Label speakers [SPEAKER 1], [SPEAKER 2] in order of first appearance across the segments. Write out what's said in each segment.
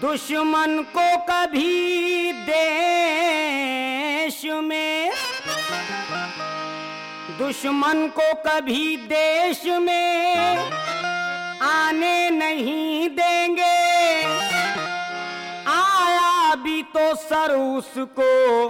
[SPEAKER 1] दुश्मन को कभी देश में, दुश्मन को कभी देश में आने नहीं देंगे, आया भी तो सर उसको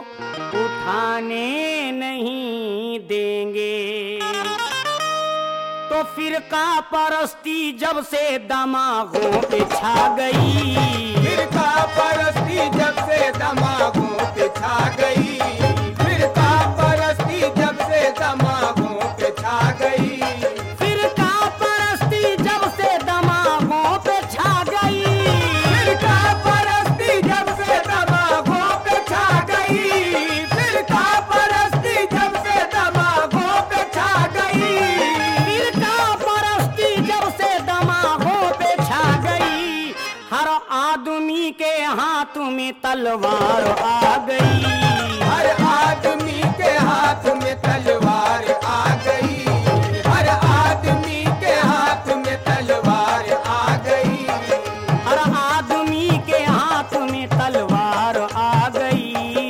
[SPEAKER 1] उठाने नहीं देंगे। तो फिरका परस्ती जब से दिमागों पे छा गई,
[SPEAKER 2] फिरका परस्ती जब से दिमागों पे छा गई, फिरका परस्ती जब से दिमागों पे छा गई,
[SPEAKER 1] फिरका परस्ती जब से दिमागों पे छा गई,
[SPEAKER 2] फिरका परस्ती जब से दिमागों पे छा गई, फिरका परस्ती जब से दिमागों पे छा गई,
[SPEAKER 1] फिरका परस्ती जब से दिमागों पे छा गई, हर आदमी के हाथ में तलवार आ गई,
[SPEAKER 2] हर आदमी के हाथ में तलवार आ गई, हर आदमी के हाथ में तलवार आ गई,
[SPEAKER 1] हर आदमी के हाथ में तलवार आ गई।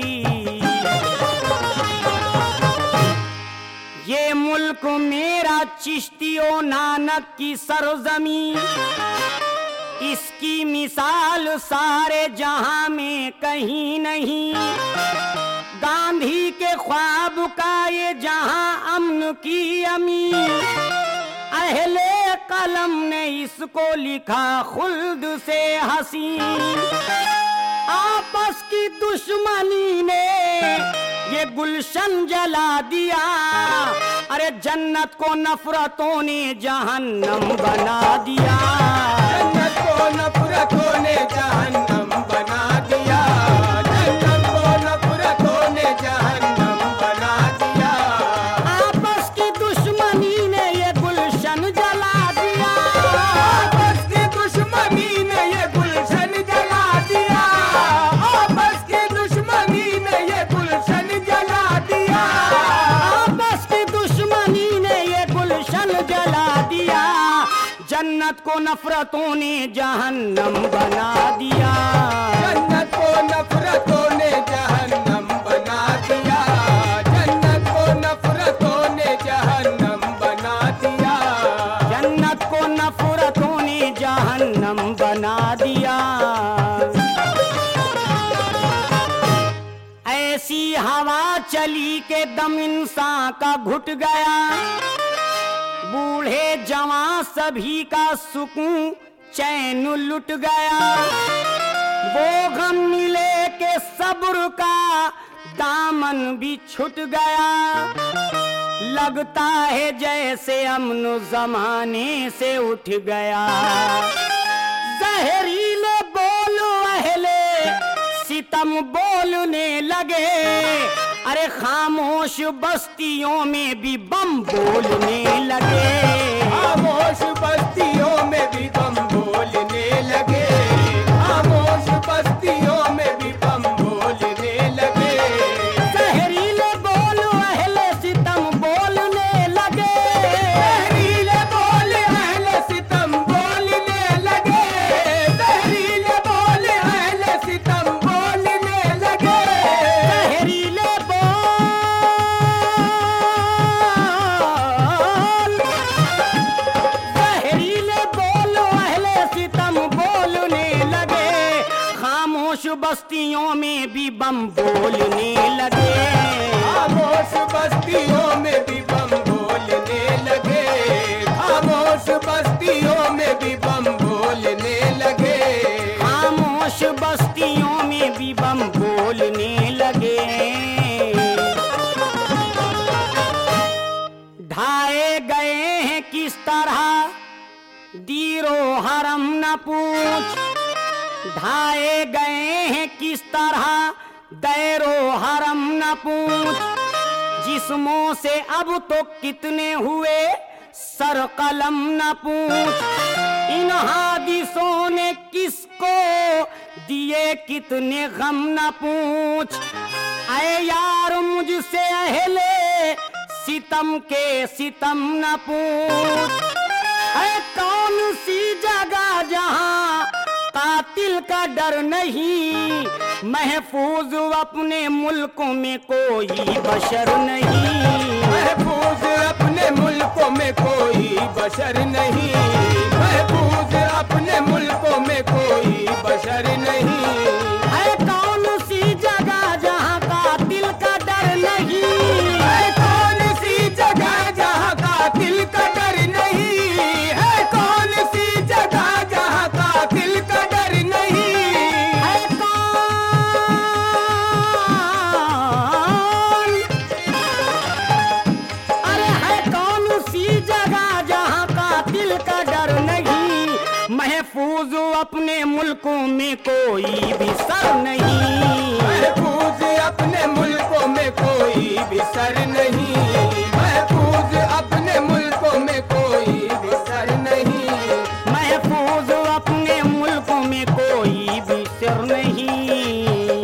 [SPEAKER 1] ये मुल्क मेरा चिश्तियों नानक की सरजमी, इसकी मिसाल सारे जहां में कहीं नहीं। गांधी के ख्वाब का ये जहां अमन की अमीर, अहले कलम ने इसको लिखा खुल्द से हसीन। आपस की दुश्मनी ने ये गुलशन जला दिया, अरे जन्नत को नफरतों ने जहन्नम बना दिया,
[SPEAKER 2] जन्नत को नफरतों ने जहन्नम बना दिया, जन्नत को नफरतों ने जहन्नम बना दिया।
[SPEAKER 1] आपस की दुश्मनी ने ये गुलशन जला दिया,
[SPEAKER 2] आपस की दुश्मनी ने ये गुलशन जला दिया, आपस की दुश्मनी ने ये गुलशन जला दिया,
[SPEAKER 1] आपस की दुश्मनी ने ये गुलशन जला दिया, जन्नत को नफरतों ने जहन्नम बना दिया,
[SPEAKER 2] जन्नत को नफरतों ने जहन्नम बना दिया, जन्नत को नफरतों ने जहन्नम बना दिया,
[SPEAKER 1] जन्नत को नफरतों ने जहन्नम बना दिया। ऐसी हवा चली के दम इंसान का घुट गया, बूढ़े जवां सभी का सुकून चैन लुट गया। वो गम मिले के सब्र का दामन भी छूट गया, लगता है जैसे अमन जमाने से उठ गया। जहरीले बोल अहले सितम बोलने लगे, अरे खामोश बस्तियों में भी बम बोलने लगे,
[SPEAKER 2] खामोश बस्तियों में भी बम बोलने लगे, खामोश बस्तियों में भी बम बोलने लगे।
[SPEAKER 1] जहरीले बोल अहले सितम बोलने लगे,
[SPEAKER 2] जहरीले बोल अहले सितम बोलने लगे, जहरीले बोल अहले सितम बोलने लगे,
[SPEAKER 1] जहरीले बोल अहले सितम बोलने लगे, खामोश बस्तियों में भी बम बोलने लगे,
[SPEAKER 2] खामोश बस्तियों में भी बम बोलने लगे, खामोश बस्तियों में भी बम बोलने लगे,
[SPEAKER 1] खामोश बस्तियों में भी बम बोलने लगे। ढाए गए हैं किस तरह दीरो हरम न पूछ, ढाए गए हैं किस तरह दैरो हरम न पूछ, जिस्मों से अब तो कितने हुए सर कलम न पूछ, इन हादिसों ने किसको दिए कितने गम न पूछ। ऐ यार मुझसे अहले सितम के सितम न पूछ, है कौन सी जगह जहां कातिल का डर नहीं, महफूज अपने मुल्क में कोई बशर नहीं।
[SPEAKER 2] महफूज अपने मुल्कों में कोई बशर नहीं, महफूज अपने मुल्कों में कोई बशर नहीं।
[SPEAKER 1] है कौन सी जगह जहाँ कातिल का डर नहीं,
[SPEAKER 2] है कौन सी जगह जहाँ कातिल का डर नहीं, है कौन सी जगह जहाँ कातिल का डर नहीं।
[SPEAKER 1] है कौन, अरे है कौन सी जगह जहाँ कातिल का डर नहीं, महफूज अपने मुल्कों में कोई भी सर नहीं।
[SPEAKER 2] महफूज अपने मुल्कों में कोई भी सर नहीं, महफूज अपने मुल्कों में कोई भी सर नहीं।
[SPEAKER 1] महफूज अपने मुल्कों में कोई भी सिर नहीं।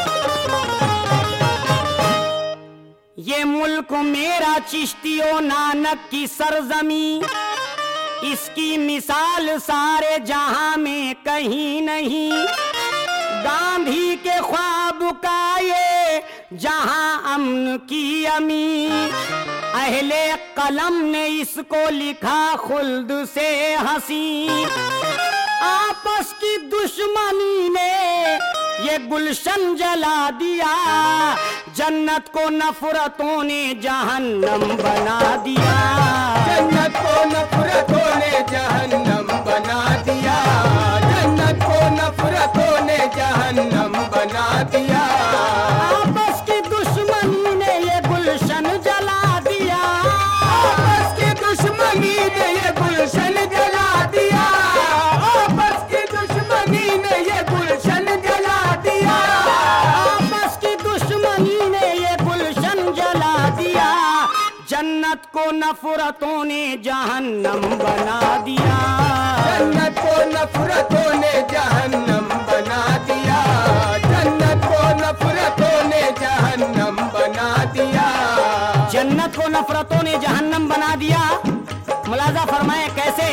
[SPEAKER 1] ये मुल्क मेरा चिश्तियों नानक की सरजमी, इसकी मिसाल सारे जहां में कहीं नहीं। गांधी के ख्वाब का ये जहां अमन की अमी, अहले कलम ने इसको लिखा खुल्द से हंसी। आपस की दुश्मनी ने ये गुलशन जला दिया, जन्नत को नफरतों ने जहन्नम बना दिया।
[SPEAKER 2] जन्नत को नफरतों ने जहन्नम बना दिया, जन्नत को नफरतों ने जहन्नम बना दिया।
[SPEAKER 1] आपस की दुश्मनी ने ये गुलशन जला दिया,
[SPEAKER 2] आपस की दुश्मनी ने ये गुलशन जला दिया, आपस की दुश्मनी ने ये गुलशन जला दिया।
[SPEAKER 1] आपस की दुश्मनी ने ये गुलशन जला दिया, जन्नत को नफरतों ने जहन्नम बना दिया।
[SPEAKER 2] जन्नत को नफरतों ने जहन्नम बना दिया, जन्नत को नफरतों ने जहन्नम बना दिया।
[SPEAKER 1] जन्नत को नफरतों ने जहन्नम बना दिया। मुलाजा फरमाए कैसे?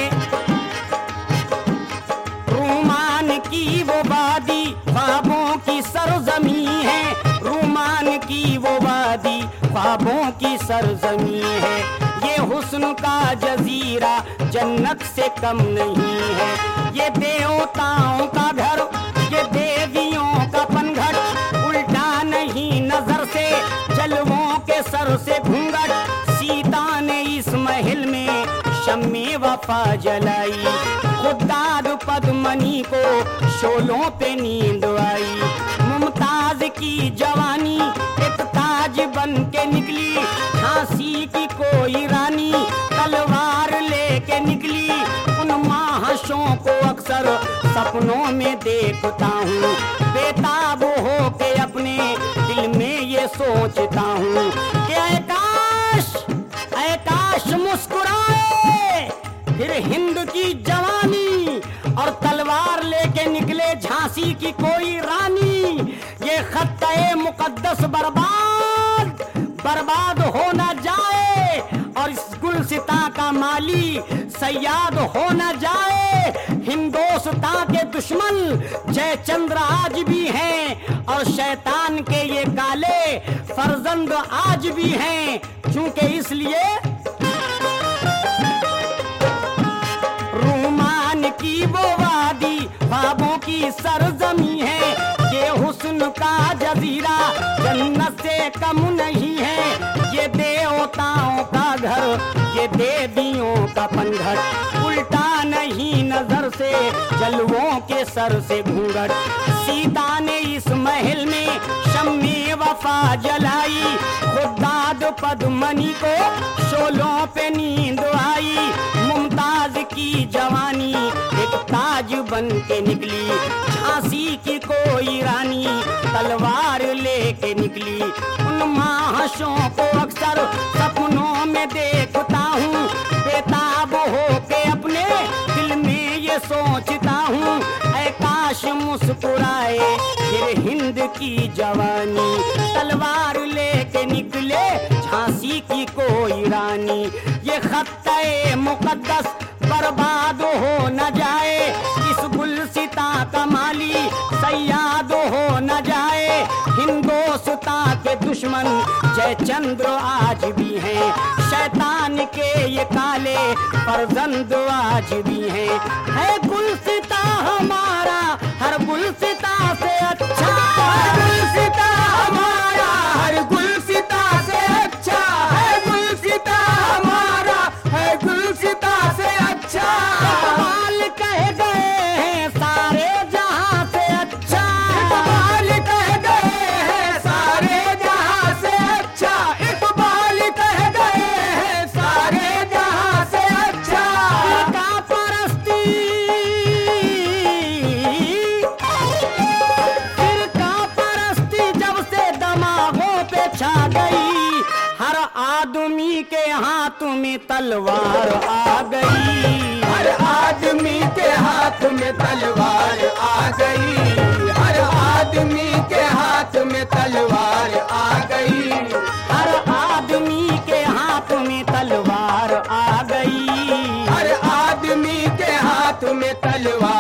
[SPEAKER 1] रूमान की वो वादी ख्वाबों की सरजमी है, रूमान की वो वादी ख्वाबों की सरजमी है। ये हुस्न का जजीरा जन्नत से कम नहीं है। ये देवताओं का घर, ये देवियों का पनघट, उल्टा नहीं नजर से जलवों के सर से घूंघट। सीता ने इस महल में शम्मे वफा जलाई, खुद्दाद पद्मनी को शोलों पे नींद आई। मुमताज की जवानी एक ताज बन के निकली, झांसी की कोई रानी तलवार लेके निकली। उन महाशों को अक्सर सपनों में देखता हूँ, बेताब हो के अपने दिल में ये सोचता हूँ कि ऐ काश मुस्कुराए फिर हिंद की जवानी, और तलवार लेके निकले झांसी की कोई रानी। ये खत्ते मुकद्दस बर्बाद हो न जाए, और इस गुलसिता का माली सयाद हो न जाए। हिंदोस्तां के दुश्मन जयचंद्र आज भी हैं, और शैतान के ये काले फर्जंद आज भी हैं। चूंकि इसलिए रूमान की वो वादी ख्वाबों की सरजमी है। ये हुस्न का जजीरा जन्नत से कम नहीं है। ये देवताओं का घर, ये देवियों का पनघट, उल्टा नहीं नजर से जलवों के सर से घूंघट। सीता ने इस महल में शम्मे वफा जलाई, खुद्दाद पद्मनी को शोलों पे नींद आई। मुमताज की जवानी एक ताज बन के निकली, झांसी की कोई रानी तलवार लेके निकली। उन महाशों को अक्सर सपनों में देखता हूँ, बेताब हो के अपने दिल में ये सोचता हूँ। ऐ काश मुस्कुराए फिर हिंद की जवानी, तलवार लेके निकले झांसी की कोई रानी। ये खत्ते मुकद्दस बर्बाद हो न जाए, इस गुलसिता सीता कमाली सयाद हो न जाए। हिंदोस्तां के दुश्मन जयचंद्र आज भी हैं, शैतान के ये काले फर्जंद आज भी हैं। है गुलसिता हमारा हर गुलसिता से अच्छा,
[SPEAKER 2] हर गुलसिता हमारा हर गुलसिता से अच्छा, है गुलसिता हमारा है गुलसिता से अच्छा।
[SPEAKER 1] इकबाल कह गए हैं सारे जहां से अच्छा,
[SPEAKER 2] इकबाल कह गए हैं सारे जहां से अच्छा, इकबाल कह गए हैं सारे जहां से अच्छा।
[SPEAKER 1] फिरका परस्ती, फिरका परस्ती जब से दिमागों पे छा गई, हर आदमी के हाथ में तलवार आ गई।
[SPEAKER 2] हर आदमी के हाथ में तलवार आ गई, हर आदमी के हाथ में तलवार आ गई,
[SPEAKER 1] हर आदमी के हाथ में तलवार आ गई।
[SPEAKER 2] हर आदमी के हाथ में तलवार